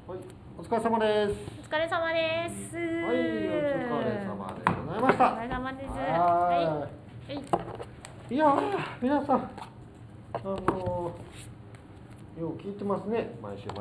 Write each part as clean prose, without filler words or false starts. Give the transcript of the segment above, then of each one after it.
はい、お疲れ様です。 お疲れ様です。 はい、お疲れ様でございました。 お疲れ様です。 はい。いやー、皆さん、よう聞いてますね、毎週。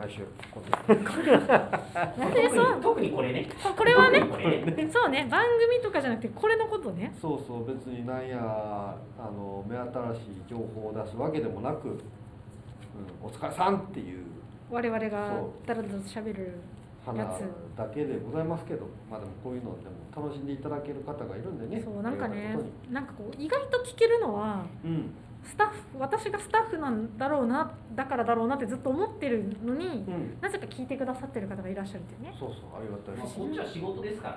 なんでそう特にこれね。 これはね、そうね、番組とかじゃなくてこれのことね。 そう、別になんや目新しい情報を出すわけでもなく、お疲れさんっていう我々がだらだらと喋る花やつだけでございますけど、まあでもこういうのでも楽しんでいただける方がいるんでね。 そうなんかね、なんかこう意外と聞けるのは、私がスタッフなんだろうな、だからだろうなってずっと思ってるのに、なぜか聞いてくださってる方がいらっしゃるっていうね。 そう、ありがたいです。 こっちは仕事ですから。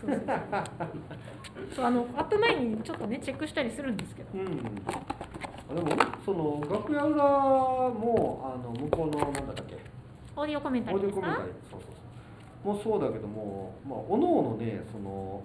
そう会った前にちょっとねチェックしたりするんですけど。 でもその楽屋裏も向こうのなんだっけ、 オーディオコメンタリーですか？ もうそうだけども、おのおのね、その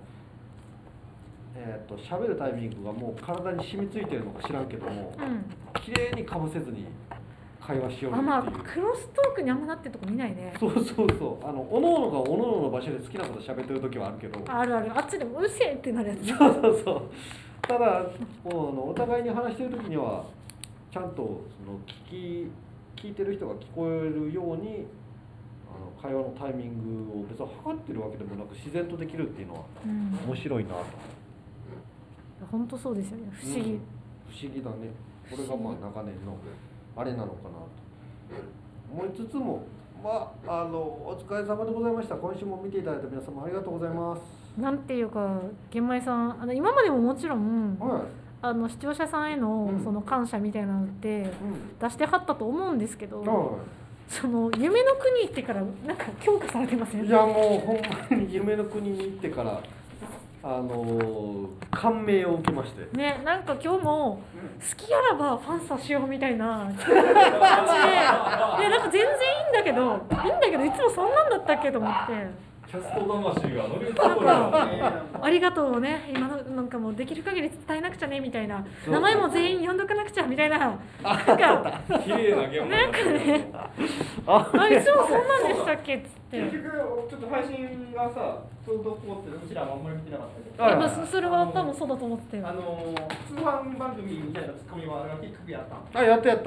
喋るタイミングがもう体に染みついてるのか知らんけども、綺麗にかぶせずに会話しようっていう。 クロストークにあんまなってるとこ見ないね。 そう、おのおのがおのおのの場所で好きなこと喋ってる時はあるけど。 ある、あっちでもうるせえってなるやつね。 そう。ただお互いに話してる時にはちゃんとその聞いてる人が聞こえるように会話のタイミングを別に測ってるわけでもなく自然とできるっていうのは面白いなと。 本当そうですよね。不思議だね。これがまあ長年のあれなのかなと思いつつも、お疲れ様でございました。今週も見ていただいた皆様ありがとうございます。 なんていうか、玄米さん今までももちろん、視聴者さんへのその感謝みたいなのって出してはったと思うんですけど、その夢の国行ってからなんか強化されてますよね。 いやもうほんまに夢の国に行ってから感銘を受けましてね、なんか今日も好きあらばファンサしようみたいな感じで、なんか全然いいんだけどいつもそんなんだったっけと思って。 キャスト魂が乗り越ありがとうね、今のなんかもうできる限り伝えなくちゃねみたいな、名前も全員呼んどかなくちゃみたいな、なんか綺麗な現場なんかね、いつもそんなんでしたっけっつって。 結局ちょっと配信がさ、ちょうどこうってうちらもあんまり見てなかったけど、 それは多分そうだと思ってたよ。 通販番組みたいなツッコミはあれがきっかけやったん？ やったよ。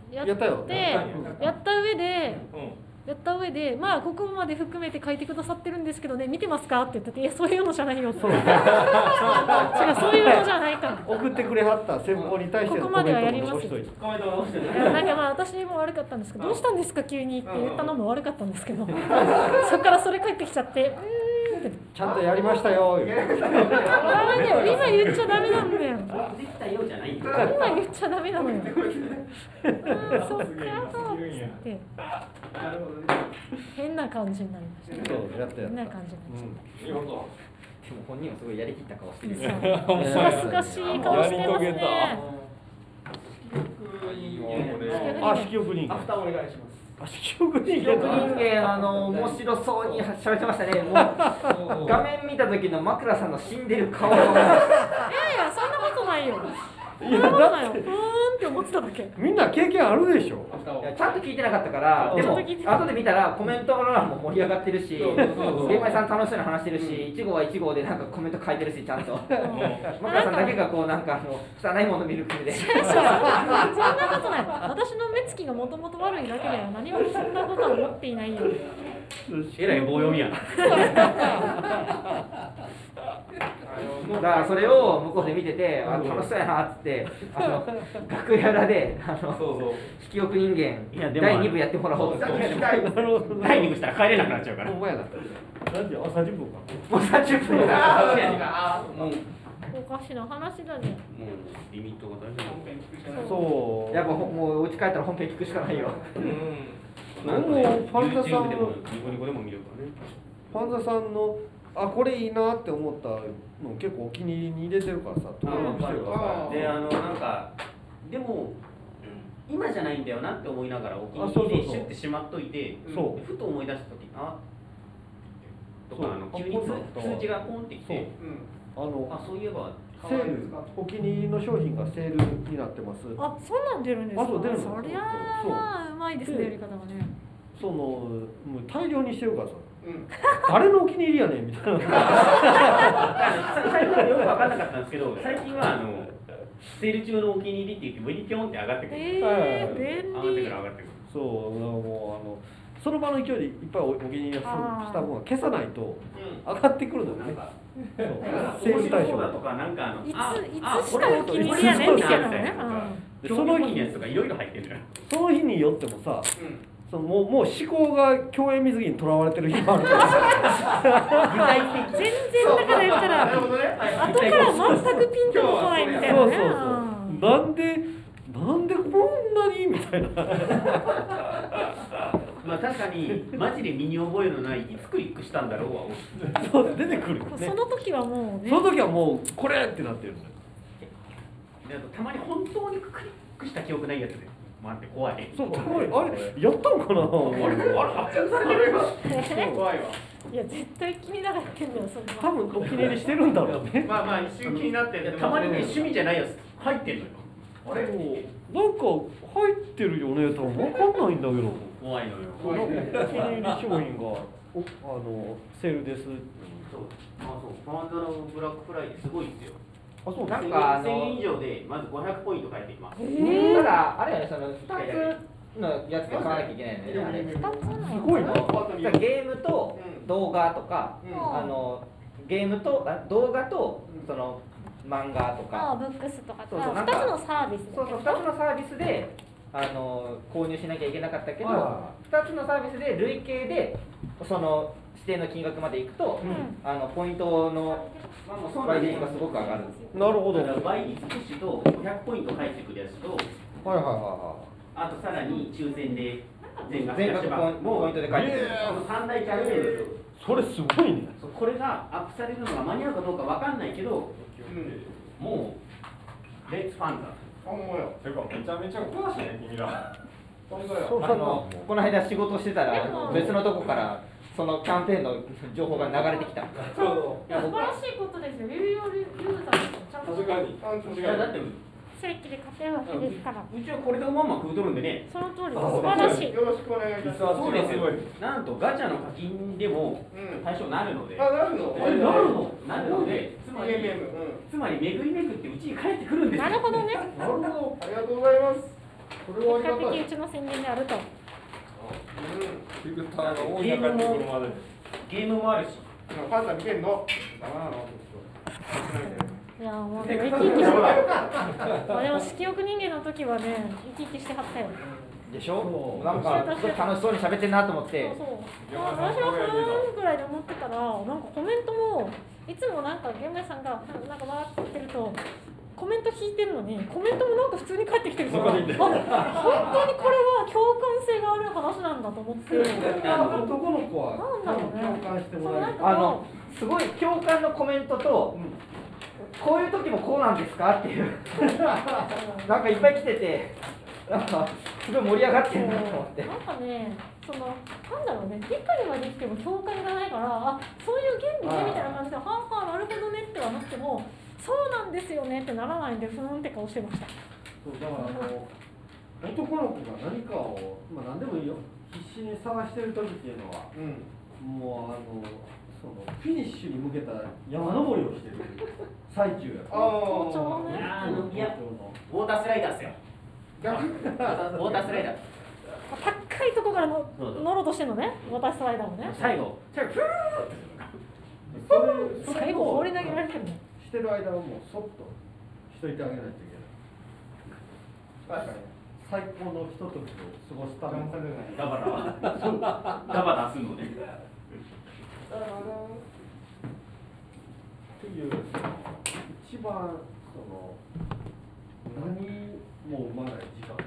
やった上で、ここまで含めて書いてくださってるんですけどね、見てますかって言ってて、いやそういうのじゃないよって。違う、そういうのじゃないから。 送ってくれはった先方に対してのコメントも残しといて。 なんか私も悪かったんですけど、どうしたんですか急にって言ったのも悪かったんですけど、そこからそれ返ってきちゃって、 ちゃんとやりましたよ。 ダメだよ、今言っちゃダメなんだよ。 できたよじゃないよ。 今言っちゃダメなのよ。そっかとって変な感じになりました。変な感じになっちゃった。 でも本人はすごいやりきった顔してる。 すがすがしい顔してますね。 四季憶人間。 アフターお願いします。 四季憶人記憶人間面白そうに喋ってましたね。もう画面見た時の枕さんの死んでる顔。 いやいや、そんなことないよ。そんなことないよ。って思ってただけ。 みんな経験あるでしょ。 ちゃんと聞いてなかったから、でも後で見たらコメントの欄も盛り上がってるし、玄米さん楽しそうに話してるし、1号は1号でなんかコメント書いてるし、ちゃんと枕さんだけがこうなんか汚いもの見る国で。そんなことない。私の目つきがもともと悪いだけでは何もそんなことは思っていないよ。 えらい棒読みや。だからそれを向こうで見てて、楽しそうやなっつって楽屋裏で引き憶人間第2部やってもらおうって。第2部したら帰れなくなっちゃうから。 ほんまやな。何時？朝10分か。 もう30分だ。 おかしな話だね。 もうリミットが大丈夫。 そう。 やっぱもう家帰ったら本編聞くしかないよ。 ファンザさんニコニコでも見るからね。 ファンザさんのこれいいなって思ったの結構お気に入りに入れてるからさ、登録してるからでなんかでも今じゃないんだよなって思いながらお気に入りでシュッてしまっといて、ふと思い出した時とか急に通知がポンってきて、そういえばセール、お気に入りの商品がセールになってます。 そんなん出るんですか。 出るの。 そりゃうまいですね、やり方はね。 もう大量にしてるからさ、誰のお気に入りやねんみたいな。 最初はよく分かんなかったんですけど、最近はセール中のお気に入りって言って上にピョンって上がってくる。 便利。 上がってくる。 そうもうその場の勢いでいっぱいお気に入りをした分は消さないと上がってくるのよね。 セール対象だとかなんかいつしかお気に入りやねんみたいなね。 その日のやつとかいろいろ入ってるのよ。 その日によってもさ、もう思考が競泳水着にとらわれてる日もあるから。 具体的。 全然だから言ったら後から全くピンとこないみたいなね。 なんでこんなにみたいな。 まあ確かにマジで身に覚えのないいつクリックしたんだろうはそう出てくるよね。 その時はもうね。 その時はもうこれってなってるんだよ。 たまに本当にクリックした記憶ないやつでもあって怖い。 そうたまにあれやったのかな。 発見されてるよ。 怖いわ。 いや絶対君らがやってんだよそれは。 多分お気に入りしてるんだろうね。 まあ一瞬気になってる。 たまにね趣味じゃないやつ入ってるのよ。 あれなんか入ってるよねと分かんないんだけど。 怖いのよ。 お気に入り商品がセールです。 そう。コマンドのブラックフライデーすごいですよ。 あ、そうなんか1000円以上でまず500ポイント返ってきます。 ただあれやね、その2つのやつで買わなきゃいけないんだよね。 2つなの。 すごいな。 ゲームと動画とか、ゲームと動画とその漫画とか、 ブックスとかそうそう 2つのサービス。 そう2つのサービスで購入しなきゃいけなかったけど、2つのサービスで累計でその指定の金額までいくと、ポイントの倍率がすごく上がる。 なるほど。 倍率プッシュと500ポイント返ってくるやつと、あとさらに抽選で全額ポイントで返ってくる。 3大キャンペーンですよ。 それすごいね。 これがアップされるのが間に合うかどうかわかんないけど、もうレッツファンだ。 てかめちゃめちゃ詳しいね君ら。 この間仕事してたら別のとこからそのキャンペーンの情報が流れてきた。 素晴らしいことですよ。有用ユーザーちゃんと。 確かに。 だって正規で買ってるわけですから。 うちはこれでまんま食うとるんでね。 その通りです。素晴らしい。 よろしくお願いします。 そうですよ。なんとガチャの課金でも対象になるので。 なるの？ なるので、つまり巡り巡ってうちに帰ってくるんですよ。 なるほどね。 なるほど。ありがとうございます。これはありがたい。 うちの宣伝であると。 ゲームもあるし。 ファンタ見てんの？ いやもうでも生き生きしてた。でも色欲人間の時はね生き生きしてはったよ。 でしょ？なんかすごい楽しそうに喋ってんなと思って。 私はふーんぐらいで思ってたらなんかコメントもいつもなんかゲーム屋さんがなんか回ってると。コメント引いてるのにコメントもなんか普通に返ってきてるから本当にこれは共感性がある話なんだと思って男の子は共感してもらえる。 すごい共感のコメントと、こういう時もこうなんですかっていうなんかいっぱい来ててなんかすごい盛り上がってるなと思って。 なんかねなんだろうね理解はできても共感がないからそういう原理ねみたいな感じではんはんなるほどねってはなくてもそうなんですよねってならないんでふーんって顔してました。 そうだから男の子が何かを何でもいいよ必死に探してる時っていうのは、もうそのフィニッシュに向けた山登りをしてる最中や。 校長ね。 いやウォータースライダーっすよ。ウォータースライダー。 高いとこから乗ろうとしてんのね。ウォータースライダーもね。 最後フーッ最後放り投げられてるの。 してる間はもうそっとしといてあげないといけない。確かに最高のひとときを過ごすためにダバダするのね。 っていう一番何も生まない時間。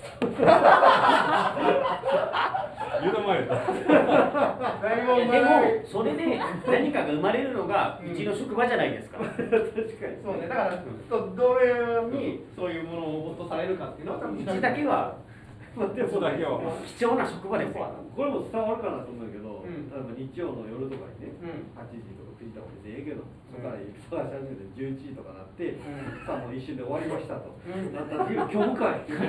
言うの前だ。 でもそれで何かが生まれるのがうちの職場じゃないですか。 確かにそうね。だからどれにそういうものを落とされるかっていうのはうちだけはでもだけは貴重な職場ですよ。 これも伝わるかなと思うけど、例えば日曜の夜とかにね、8時とか9時とか別にええけど、そこから忙し始めて11時とかなって、さあもう一瞬で終わりましたと、なった時に今日かいって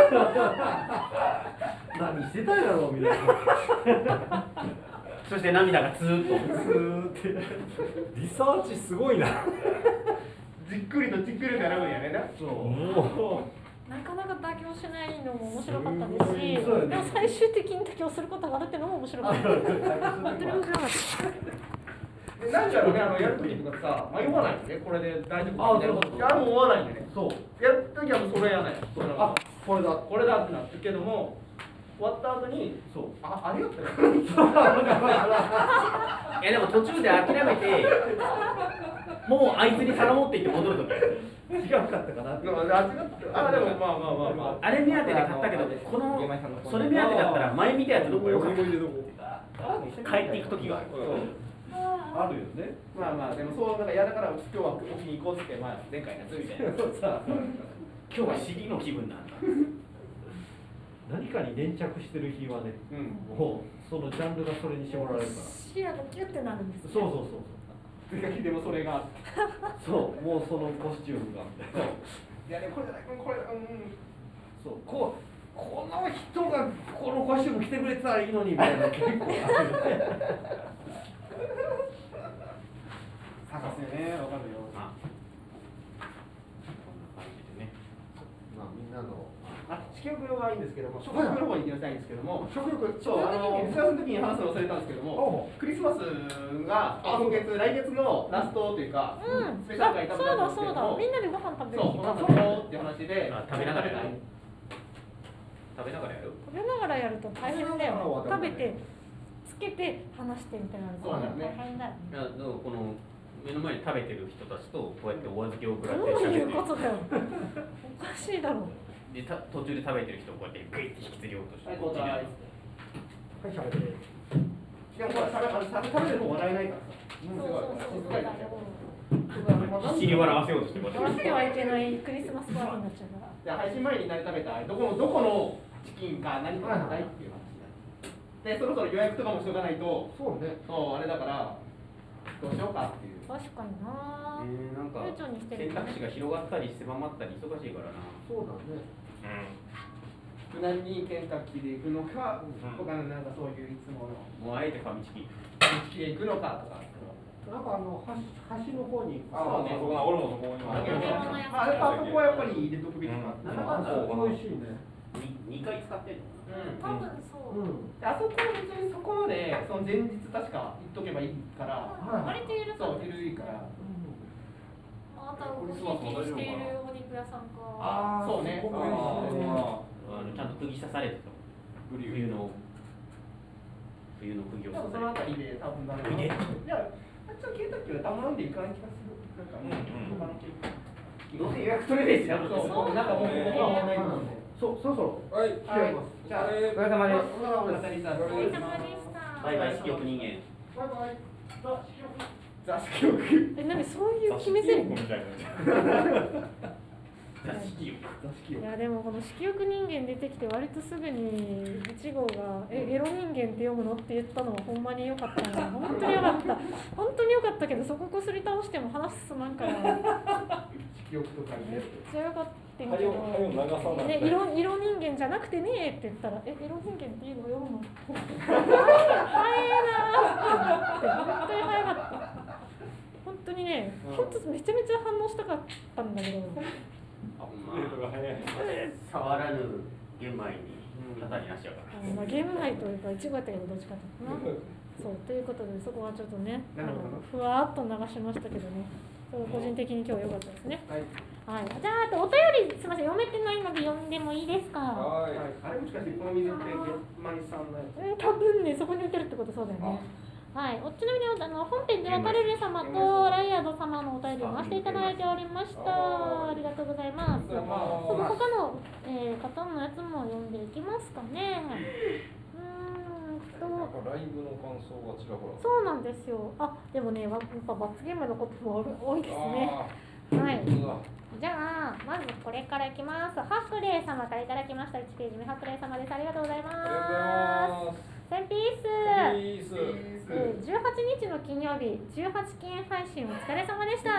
何してたんやろみたいな。 そして涙がツーッとってリサーチすごいな。 じっくりとじっくり並ぶんやね。 そうなかなか妥協しないのも面白かったですし、でも最終的に妥協することがあるっていうのも面白かった。本当に面白かった。 なんだろうね、やるときとかさ、迷わないよね、これで大丈夫かみたいなこと。いや、もう思わないんでね。そう。やるときはもうそれやない。あ、これだってなってるけども、終わった後に、そう。ありがとう。 いやでも途中で諦めて、もうあいつに頼もうって言って戻るとき。 違うかったかなって。 でもまあ。 あれ目当てで買ったけど、このそれ目当てだったら前見たやつの方が良かった。帰っていくときがある。 あるよね。 まあでもそうなんか嫌だから今日は沖に行こうって前回のやつみたいな。 今日はシリの気分なんだ。 何かに粘着してる日はね、もうそのジャンルがそれに絞られるから。 視野がキュッてなるんです。 そう。 でもそれが。 そう、もうそのコスチュームが。 いやねこれじゃないこれそうこの人がこのコスチューム着てくれてたらいいのにみたいな結構あるよね。 探すよね、わかるよ。 こんな感じでね。 まあみんなの色欲はいいんですけども、食欲の方に行きたいんですけども、 食欲そう打ち合わせの時に話すの忘れたんですけども、クリスマスが来月のラストというか、スペシャル会食べたんですけども、 みんなでご飯食べるそうっていう話で、 食べながらやる。食べながらやる。 食べながらやると大変だよ。食べてつけて話してみたいなのそうなんだね。 大変だよ。 いやでもこの目の前に食べてる人たちとこうやってお預けを食らってどういう喋ってことだよ。おかしいだろう。 で途中で食べてる人をこうやってグイッて引き継ぎようとしてこっちにはい喋ってる。 いや、ほら、食べる方笑えないからさ。 そうだよ。 必死に笑わせようとしてこうや笑っっててはいけないクリスマスパーティーになっちゃうから。 じゃあ配信前に何食べたいどこのチキンか何食べたいっていう話で、そろそろ予約とかもしとかないと、 そうね。 あれだからどうしようかっていう。 確かにな。 なんか選択肢が広がったり狭まったり忙しいからな。 そうだね。 無難にケンタッキーで行くのか、他のなんかそういういつものもうあえてファミチキ。 で行くのかとか。 なんか端の方に。 そうね。 俺もそこに。 あそこはやっぱり入れとくべきか。 なんだかんだ美味しいね。 2回使ってんの多分そう。 あそこ別にそこまでその前日確か行っとけばいいから。 割と許そう緩いから。 あとはおひいきにしているお肉屋さんか。 ああ、 そうね。 ちゃんと釘刺されてた。冬の釘を刺されてた。 そのあたりで多分なるほど。いや、ちょっとケンタッキーはたまんでいかない気がする。なんか他のケーキ。 どうせ予約取れねえしな。 そうなんかもう僕はないので。 そろそろ。 はい。 じゃあ、 お疲れ様です。 お疲れ様です。 お疲れ様でした。 バイバイ、色欲人間。 バイバイ。ザ・色欲。 何そういう決め台詞？いやでもこの色欲人間出てきて割とすぐに1号がエロ人間って読むのって言ったのはほんまに良かったな。本当に良かった本当に良かったけどそここすり倒しても話進まんから色欲とかにめっね。 ちゃ良かったんけどね、色人間じゃなくてねって言ったらエロ人間っていうの読むの早いなって本当に早かった本当にね、本当めちゃめちゃ反応したかったんだけど触らぬ玄米に肩に足やからまあ、玄米というかいちごやったけどどっちかというとなそうということでそこはちょっとねふわっと流しましたけどねそれ個人的に今日良かったですねはい、じゃあ、あとお便りすみません読めてないので読んでもいいですかはい。 あれもしかしてこの水ってマリさんのやつ。 多分ねそこに売ってるってことそうだよねはい、ちなみに本編ではカレル様とライアード様のお便りを回していただいておりましたありがとうございます他の、方のやつも読んでいきますかねライブの感想がちらほら。 そうなんですよあ、でもねやっぱ罰ゲームのことも多いですねはい。じゃあまずこれからいきます。ハクレイ様からいただきました。1ページ目ハクレイ様です。ありがとうございます。センピース。18日の金曜日18禁配信お疲れ様でした。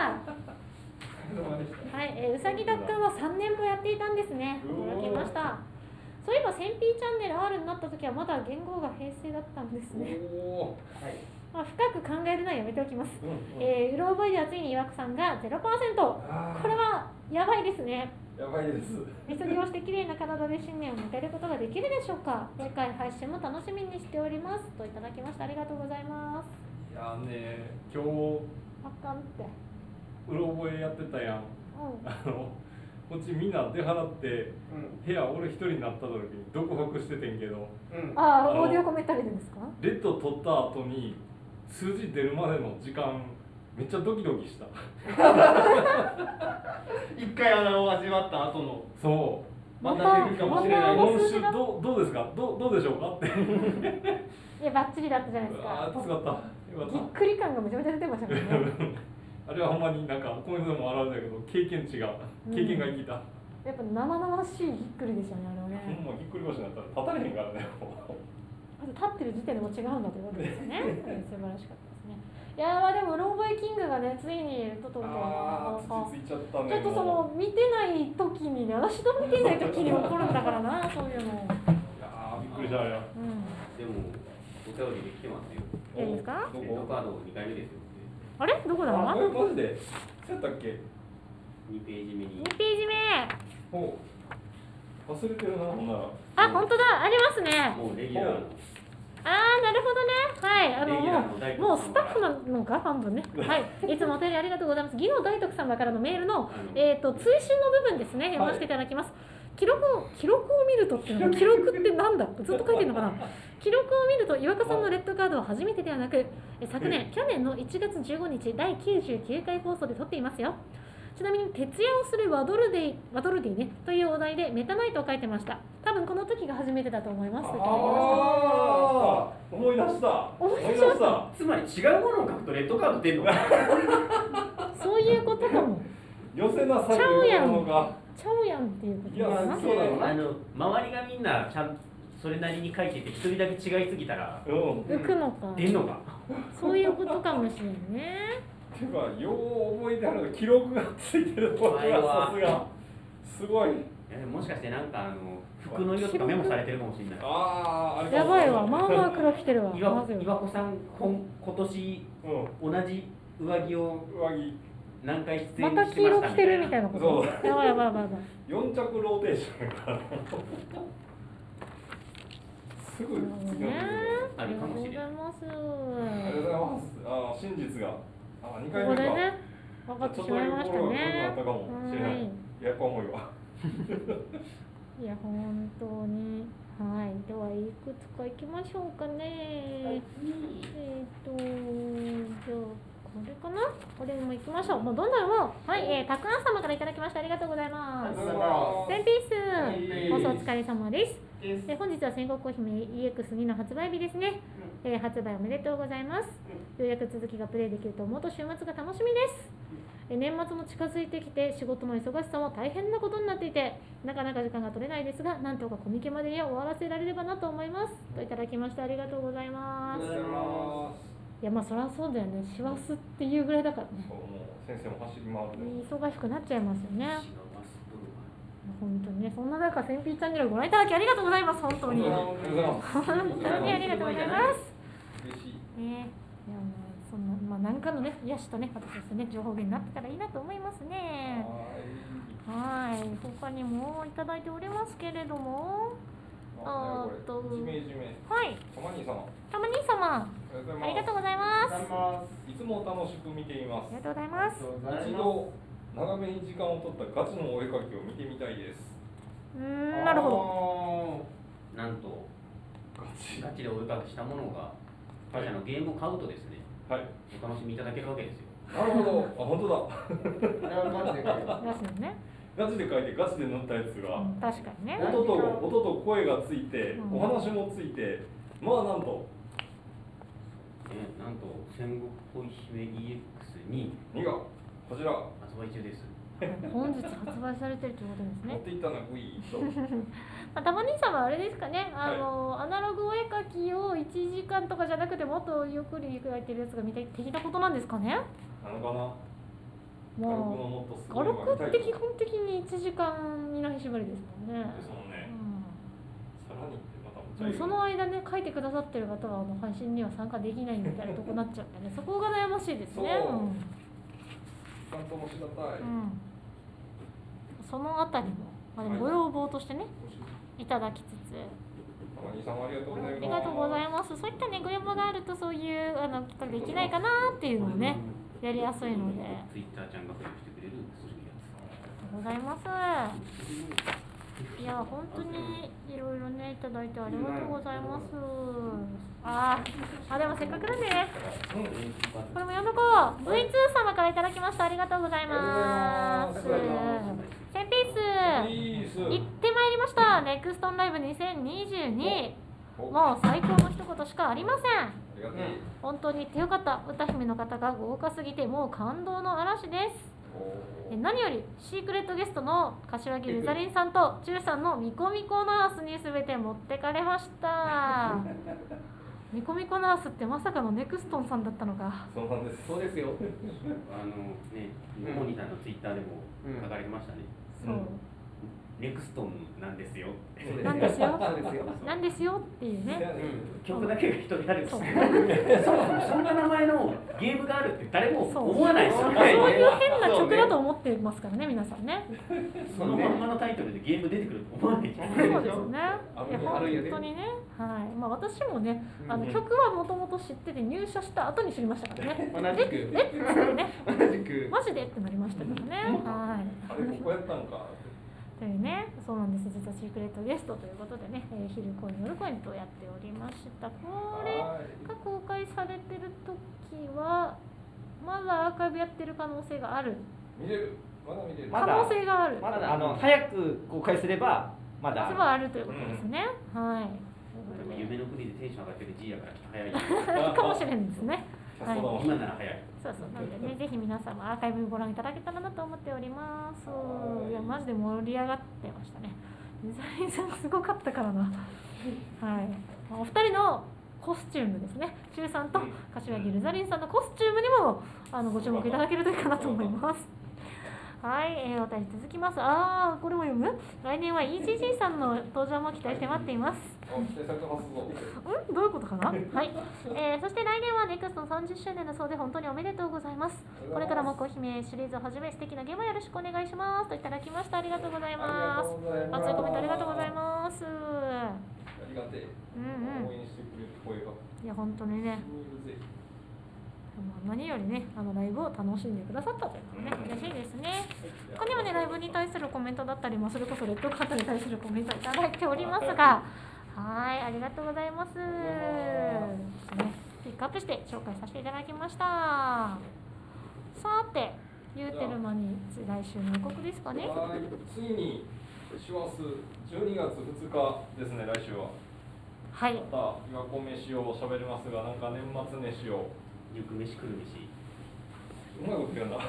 はい、うさぎだっくんは3年もやっていたんですね。驚きました。そういえばセンピーチャンネル R になった時はまだ言語が平成だったんですね。まあ、深く考えるのはやめておきます。うろ覚えではついに岩久さんが 0%。これはやばいですね。 やばいです。 水着をして綺麗な体で新年を迎えることができるでしょうか。次回配信も楽しみにしておりますといただきました。ありがとうございます。 いやね、今日あかんって。 うろ覚えやってたやん。こっちみんな出払って、部屋俺一人になった時に独白しててんけど、 ああ、オーディオコメンタリーでですか？ レッド取った後に数字出るまでの時間めっちゃドキドキした。 一回穴を味わった後のそうまた出るかもしれない。 今週どうですか？どうでしょうかって。 いや、バッチリだったじゃないですか。 ああ、助かった。 ぎっくり感がめちゃめちゃ出てましたもんね。 あれはほんまになんかコメントでもあるんだけど経験が生きた。 やっぱ生々しいぎっくりでしたね、あれはね。 ほんまぎっくり腰になったら立たれへんからね。 まず立ってる時点でも違うんだということですよね。素晴らしかったですね。いやまあでもローボイキングがねついにトトロとついちゃったね。 ちょっとその見てない時にね、私と見てない時に起こるんだからな、そういうの。 いやびっくりしたよ。 でもお便りできてますよ。 いいですか？ レッドカード2回目ですよ。 あれどこだ？ マジで？そうやったっけ ？2ページ目に。 2ページ目。 ほう。忘れてるな、ほんなら。 あ、本当だ、ありますね。 もうレギュラーの。 あー、なるほどね。はい、もうスタッフなのか半分ね。はい、いつもお便りありがとうございます。技能大徳様からのメールの追伸の部分ですね、読ませていただきます。記録を見るとっていうのは記録ってなんだずっと書いてるのかな。記録を見ると岩川さんのレッドカードは初めてではなく去年の1月15日第99回放送で撮っていますよ。ちなみに徹夜をするワドルディねというお題でメタナイトを書いてました。多分この時が初めてだと思います。 思い出した。 つまり違うものを書くとレッドカード出るのか。 そういうことかも。 寄せなさいというのか。 ちゃうやんっていうことかな。 そうだろうな。周りがみんなちゃんそれなりに書いてて一人だけ違いすぎたら浮くのか。 出んのか。 そういうことかもしれんね。 ていうかよう覚えてある記録がついてるところがさすがすごい。 もしかしてなんか服の色とかメモされてるかもしれない。 あれやばいわ、まあまあ黒着てるわ。 岩子さん今年同じ上着何回出演してましたみたいな。 また黄色着てるみたいなこと。やばい。 4着ローテーションからすぐ次のあるかもしれない。 ありがとうございます。 ありがとうございます。真実が2回目か。 ここでね分かってしまいましたね。 やっぱ重いわ。 いや本当に。はい、ではいくつかいきましょうかね。じゃあこれかな。これもいきましょう。もうどんどんもうはい、たくあん様からいただきました。ありがとうございます。センピース放送お疲れ様です。本日は戦国姫 EX2 の発売日ですね。発売おめでとうございます。ようやく続きがプレイできると思うと週末が楽しみです。年末も近づいてきて仕事の忙しさは大変なことになっていてなかなか時間が取れないですがなんとかコミケまでには終わらせられればなと思いますといただきました。ありがとうございます。いやまあそりゃそうだよね。師走っていうぐらいだからね。 そうもう先生も走り回る。 忙しくなっちゃいますよね。本当にね、そんな中、センピーチャンネルをご覧いただきありがとうございます。本当に。本当にありがとうございます。 嬉しい。 ね、いやそんな何かのね、癒しとね、私としてね、情報源になってたらいいなと思いますね。はい、他にもいただいておりますけれども。はい。たまに様。ありがとうございます。 いつも楽しく見ています。 ありがとうございます。 一度長めに時間を取ったガチのお絵描きを見てみたいです。 なるほど。なんとガチでお絵描きしたものが他社のゲームを買うとですね、はい、お楽しみいただけるわけですよ。 なるほど。本当だ。ガチで描いてガチで塗ったやつが、 確かにね。 音と声がついて、お話もついて、まあなんと戦国恋姫 EX2 がこちら発売中です。 本日発売されてるということですね。 持っていったのはグイーとたま兄さんはあれですかね、アナログお絵描きを1時間とかじゃなくてもっとゆっくり描いてるやつが見たい的なことなんですかね。 なのかな。 もう画録って基本的に1時間以内縛りですもんね。 ですもんね。さらにってまたもうその間ね、書いてくださってる方は配信には参加できないみたいなとこなっちゃうんでね、そこが悩ましいですね。 参加もしがたい。 そのあたりも、でもご要望としてね、いただきつつ。 たまにさんありがとうございます。 ありがとうございます。そういったね、ご要望があると、そういう企画できないかなっていうのをね、やりやすいので。 ツイッターちゃんが付与してくれるそういうやつ。 ありがとうございます。いや、本当にいろいろね、いただいてありがとうございます。でもせっかくなんでね、これも読んどこう。V2 様からいただきました。ありがとうございます。1000ピース行ってまいりました。ネクストンライブ2022。もう最高の一言しかありません。本当に言ってよかった。歌姫の方が豪華すぎてもう感動の嵐です。何よりシークレットゲストの柏木ゆざりんさんとチュウさんのミコミコナースに全て持ってかれましたミコミコナースってまさかのネクストンさんだったのか。 そうなんです。 そうですよ。 モニターのツイッターでも書かれてましたね。 そう。 ネクストンなんですよ。 なんですよ。なんですよっていうね。 曲だけが一人ある。そんな名前のゲームがあるって誰も思わないですよね。 そういう変な曲だと思ってますからね、皆さんね。 そのまんまのタイトルでゲーム出てくると思わない。 そうですね。本当にね。はい。私もね、曲はもともと知ってて入社した後に知りましたからね。 同じく。 マジでってなりましたけどね。はい。 あれここやったんか。 というね、そうなんです。実はシークレットゲストということでね、昼コイン夜コインとやっておりました。これが公開されてる時はまだアーカイブやってる可能性がある。 見れる。まだ見れる。 可能性がある。 まだ早く公開すればまだあるということですね。はい。 夢の国でテンション上がってる G やから早い。 かもしれないですね。 はい。今なら早い。 そうなんでね、ぜひ皆さんもアーカイブご覧いただけたらなと思っております。いや、マジで盛り上がってましたね。ゆざりんさんすごかったからな。はい。お二人のコスチュームですね。チュウさんと柏木ゆざりんさんのコスチュームにもご注目いただけるといいかなと思います。はい、お便り続きます。これも読む？来年は EGG さんの登場も期待して待っています。 期待されてますぞ。 どういうことかな？はい。そして来年はネクスト30周年だそうで本当におめでとうございます。これからも小姫シリーズをはじめ素敵なゲームよろしくお願いしますといただきました。ありがとうございます。熱いコメントありがとうございます。 ありがてえ。応援してくれる声が。 いや本当にね。何よりね、ライブを楽しんでくださったというのはね、嬉しいですね。他にもね、ライブに対するコメントだったりも、それこそレッドカートに対するコメントいただいておりますが、はい、ありがとうございます。ピックアップして紹介させていただきました。さて、言うてる間に来週の予告ですかね。 ついに師走12月2日ですね、来週は。 はい。 また岩子飯を喋りますが、なんか年末年始を。 よく飯来る飯。 うまいこと言うな。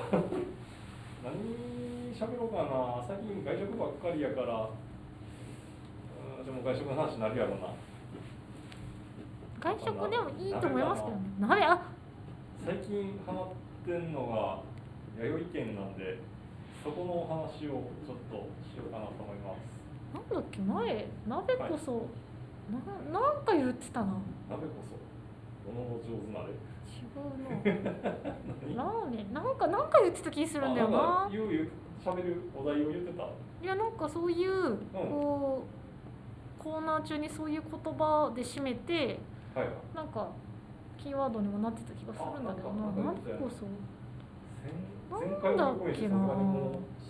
何喋ろうかな。最近外食ばっかりやから。でも外食の話になるやろうな。 外食でもいいと思いますけどね。 最近ハマってんのが弥生県なんで、そこのお話をちょっとしようかなと思います。 なんだっけ、前鍋こそ、なんか言ってたな。 鍋こそどの上手なれ。 違うな。ラーメンなんか言ってた気するんだよな。 喋るお題を言ってた。 いやなんかそういう、こうコーナー中にそういう言葉で締めて、なんかキーワードにもなってた気がするんだけどな。なんこそ。なんだっけな。わかん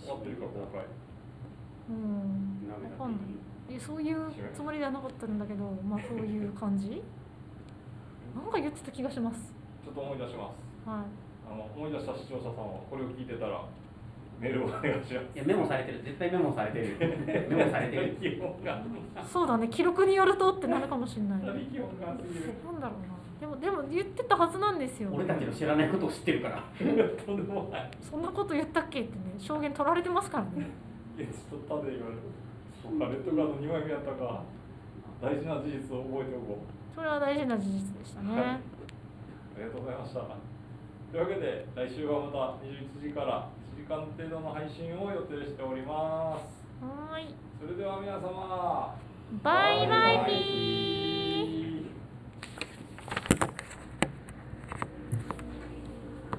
ない。そういうつもりではなかったんだけど、まあそういう感じ。なんか言ってた気がします。 ちょっと思い出します。 はい。 思い出した視聴者さんはこれを聞いてたらメールお願いします。 いやメモされてる、絶対メモされてる。メモされてる。 そうだね、記録によるとってなるかもしれない。なんだろ基本がすぎる。 うな。でも言ってたはずなんですよ。 俺たちの知らないことを知ってるから。 とんでもない。 そんなこと言ったっけってね、証言取られてますからね。 いやちょっとたで言われる。そうか、レッドカード2枚目やったか。大事な事実を覚えておこう。 それは大事な事実でしたね。 ありがとうございました。というわけで来週はまた21時から1時間程度の配信を予定しております。 はい。 それでは皆様、 バイバイピー。